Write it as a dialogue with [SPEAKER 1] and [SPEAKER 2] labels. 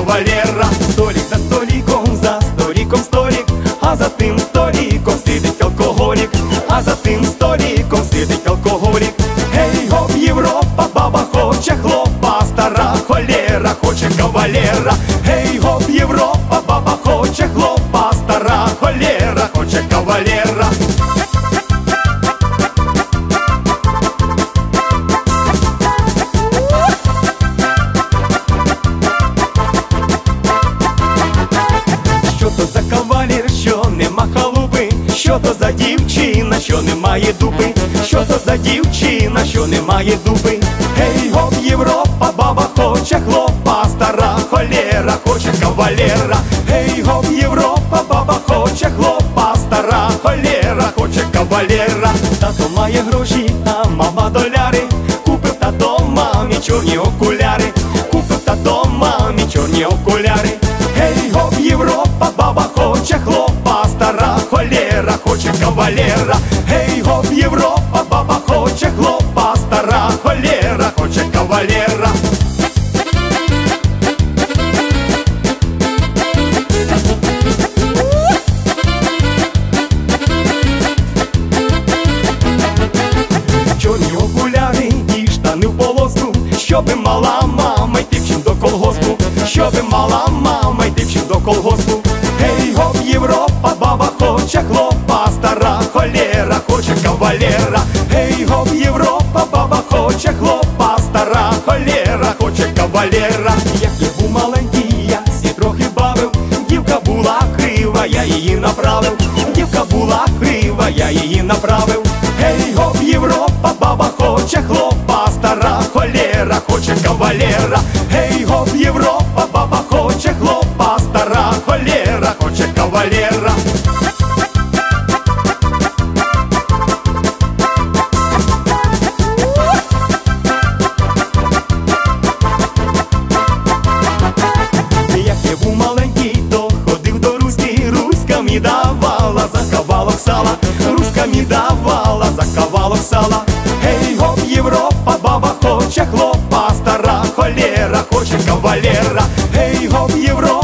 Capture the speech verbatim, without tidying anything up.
[SPEAKER 1] кавалера. Столик за столиком, за столиком столик, а за тим столиком сидить алкоголік, а за тим столиком сидить алкоголік. Гей, гоп, Європа, баба хоче хлопа, стара холєра хоче кавалера. Гей, гоп, Європа, баба хоче хлопа, стара холєра хоче кавалера. Що то за кавалер, що нема халупи? Що то за дівчина, що немає дуби? Що то за дівчина, що немає дуби? Гей, гоп, Європа, баба хоче хлопа, стара холєра хоче кавалера. Гей, гоп, Європа, баба хоче хлопа, стара холєра хоче кавалера. Тато має гроші, а мама доляри. Купив тато мамі чорні окуляри. Купив тато мамі чорні окуляри. Гей, гоп, Європа, баба хоче хлопа, стара холєра хоче кавалера. Гей, гоп, Європа, баба хоче хлопа, стара холєра хоче кавалера. Чорні окуляри і штани в полоску, щоби мала мама йти вчим до колгоспу, щоби мала мама йти вчим до колгоспу. Гей, гоп, Європа, баба хоче хлопа, стара холєра хоче кавалера. Гей, гоп, Європа, баба хоче хлопа, стара холєра хоче кавалера. Як я був маленький, я всі трохи бавив, дівка була крива, я її направив, дівка була крива, я її направив. Гей, гоп, Європа, баба хоче хлопа, стара холєра хоче кавалера. Гей, гоп, Європа, баба хоче хлопа, стара холєра хоче кавалера. Як я був маленький, то ходив до Руськи, Руська мені давала за кавалок сала, Руська мені давала за кавалок сала. Гей, гоп, Європа, баба хоче хлопа, стара холєра хоче кавалера. Гей, гоп, Європа,